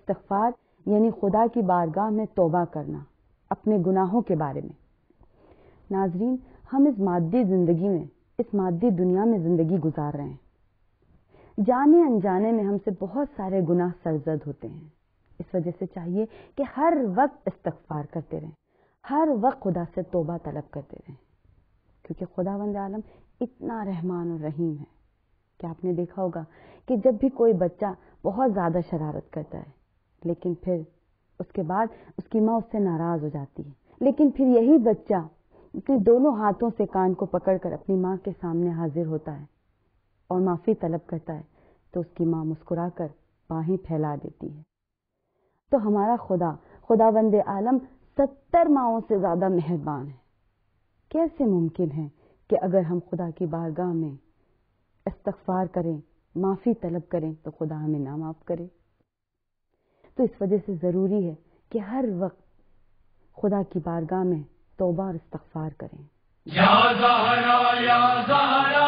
استغفار یعنی خدا کی بارگاہ میں توبہ کرنا اپنے گناہوں کے بارے میں۔ ناظرین، ہم اس مادی زندگی میں، اس مادی دنیا میں زندگی گزار رہے ہیں۔ جانے انجانے میں ہم سے بہت سارے گناہ سرزد ہوتے ہیں۔ اس وجہ سے چاہیے کہ ہر وقت استغفار کرتے رہیں، ہر وقت خدا سے توبہ طلب کرتے رہیں، کیونکہ خداوند عالم اتنا رحمان اور رحیم ہے کہ آپ نے دیکھا ہوگا کہ جب بھی کوئی بچہ بہت زیادہ شرارت کرتا ہے، لیکن پھر اس کے بعد اس کی ماں اس سے ناراض ہو جاتی ہے، لیکن پھر یہی بچہ اپنے دونوں ہاتھوں سے کان کو پکڑ کر اپنی ماں کے سامنے حاضر ہوتا ہے اور معافی طلب کرتا ہے، تو اس کی ماں مسکرا کر باہیں پھیلا دیتی ہے۔ تو ہمارا خداوند عالم 70 ماؤں سے زیادہ مہربان ہے۔ کیسے ممکن ہے کہ اگر ہم خدا کی بارگاہ میں استغفار کریں، معافی طلب کریں، تو خدا ہمیں نہ معاف کرے؟ تو اس وجہ سے ضروری ہے کہ ہر وقت خدا کی بارگاہ میں توبہ اور استغفار کریں۔ یا زہرا یا زہرا